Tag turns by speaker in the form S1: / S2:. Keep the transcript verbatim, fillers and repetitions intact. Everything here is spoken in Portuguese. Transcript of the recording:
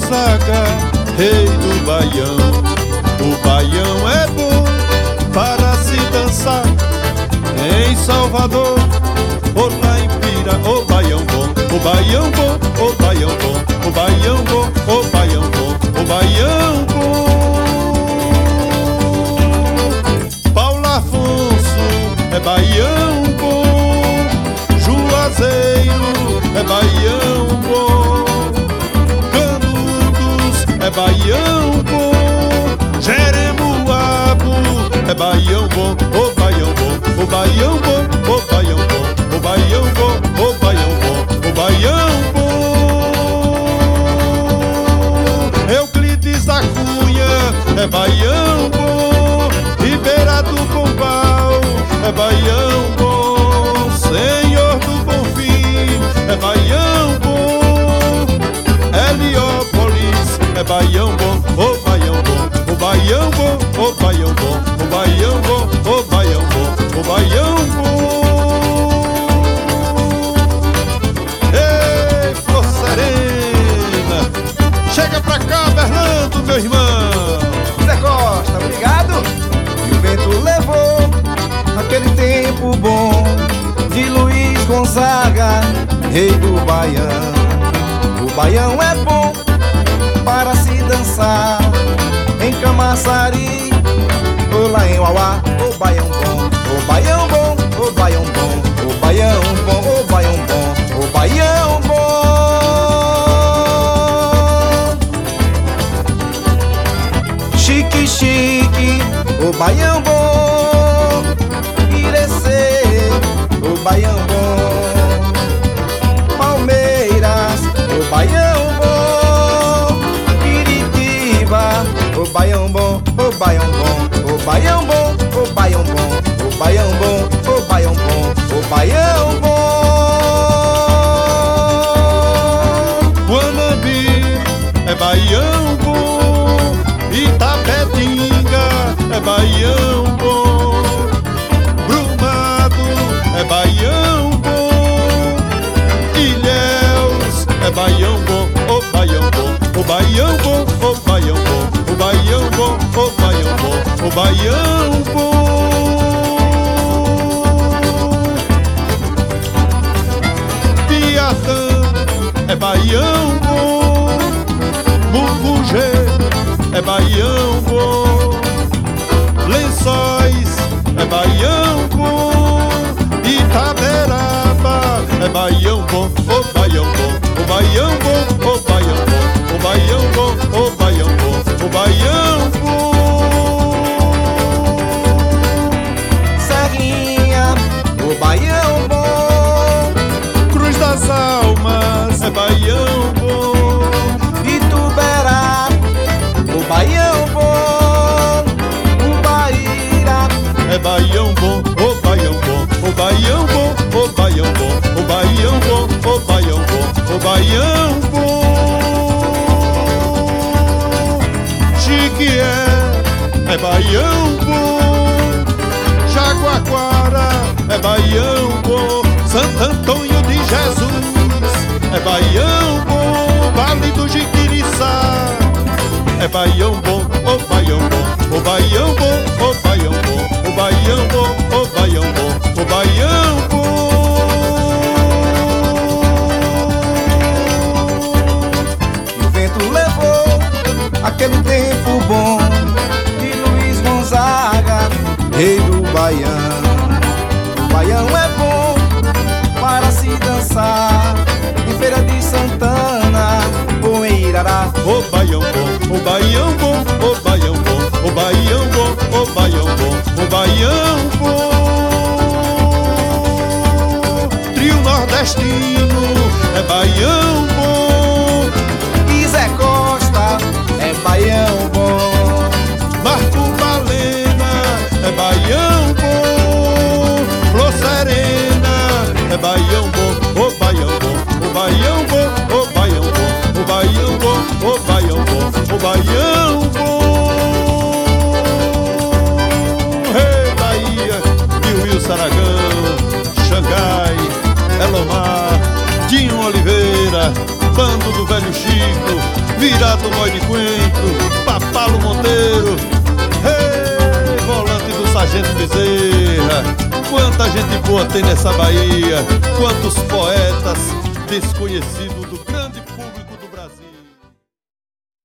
S1: Gonzaga, rei do baião. O baião é bom para se dançar em Salvador ou lá em Pira. O baião bom, o baião bom, o baião bom, o baião bom, o baião bom, o baião bom. Paulo Afonso é baião bom, Juazeiro é baião bom, Canudos é baião bom, Jeremoabo é baião bom, o baião bom, o baião bom, o baião bom, o baião bom, o baião bom, o baião bom. Euclides da Cunha é baião bom, Ribeira do Pombal é baião bom, Senhor do Bonfim é baião bom, Heliópolis é baião bom, o baião bom, o baião bom, o baião bom, o baião bom, o baião bom, o baião bom. Ei, Flor Serena, chega pra cá, Bernardo, meu irmão.
S2: Zé Costa, obrigado. E o vento levou aquele tempo bom de Luiz Gonzaga, rei do baião. O baião é bom para se dançar em Camaçari ou lá em Uauá. O baião bom, o baião bom, o baião bom, o baião bom, o baião bom, o baião bom. Chique, chique, o baião bom. Irecê, o baião bom. Palmeiras, o baião bom. Piritiba, o baião bom, o baião bom, o baião bom, o baião bom, o baião bom, o baião bom, o baião bom.
S1: Guanambi é baião bom, Itapetinga é baião bom, Brumado é baião bom, Ilhéus é baião bom, o baião bom, o baião bom, o baião bom, o baião bom, o baião bom, o baião bom. Piatã é baião bom, Mucugê é baião bom, Lençóis é baião bom, Itaberaba é baião bom, o baião bom, o baião bom, o baião bom, o baião bom, o baião bom, o baião bom.
S2: Serrinha, o baião bom.
S1: Cruz das Almas é baião bom,
S2: Ituberá, o baião bom. Ubaíra,
S1: é baião bom, o baião bom, o baião bom, o baião bom, o baião bom, o baião bom, o baião bom. Chiquié é baião bom, Jaguaquara é baião bom, Santo Antônio de Jesus é baião bom, Vale do Jiquiriçá é baião bom, o baião bom, o baião bom, o baião bom, o baião bom, o baião bom, o baião bom.
S2: e o vento levou aquele tempo bom de Luiz Gonzaga, rei do baião. O baião é bom para se dançar em Feira de Santana ou em Irará.
S1: O baião bom, o baião bom, o baião bom, o baião bom, o baião bom, o baião bom. Trio nordestino é baião bom,
S2: E Zé Costa é baião bom.
S1: Marco Balena é baião bom, Flor Serena é baião bom, o baião bom, o baião bom, o baião bom, o baião bom, o baião bom, o baião bom. Rei Bahia, Rio Saragão, Xangai, Elomar, Dinho Oliveira, Bando do Velho Chico, Vira Pirata Mói de Coentro, Papalo Monteiro, hey, volante do Sargento Bezerra. Quanta gente boa tem nessa Bahia, quantos poetas desconhecidos